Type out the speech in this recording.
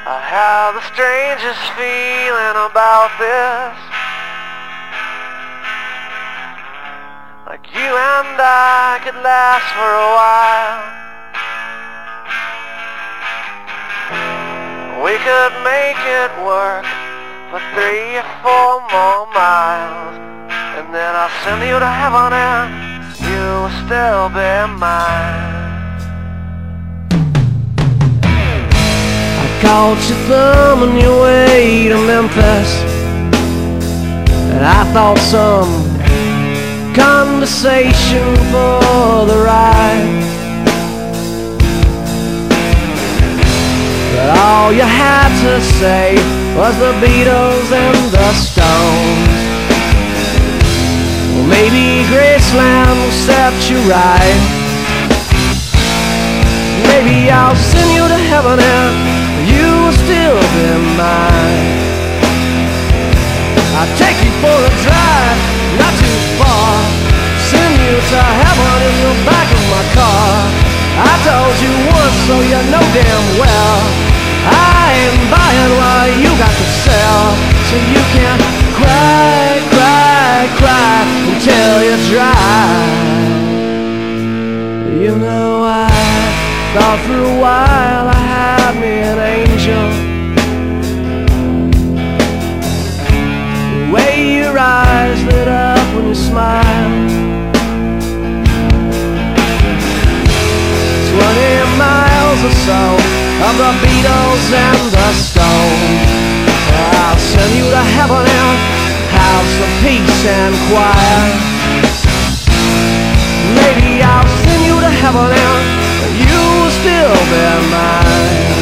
I have the strangest feeling about this, like you and I could last for a while. We could make it work for 3 or 4 more miles, and then I'll send you to heaven and you will still be mine. Caught you thumbing your way to Memphis, and I thought some conversation for the ride, but all you had to say was the Beatles and the Stones. Well, maybe Graceland will set you right. Maybe I'll send you to heaven and you will still be mine. I'll take you for a drive, not too far, send you to heaven in the back of my car. I told you once, so you know damn well I ain't buying what you got to sell. So you can cry, cry, cry until you're dry. You know I thought for a while I had me an angel. The way your eyes lit up when you smiled. 20 miles or so of the Beatles and the Stones. I'll send you to heaven and house of peace and quiet. Maybe I'll send you to heaven and you will still be mine.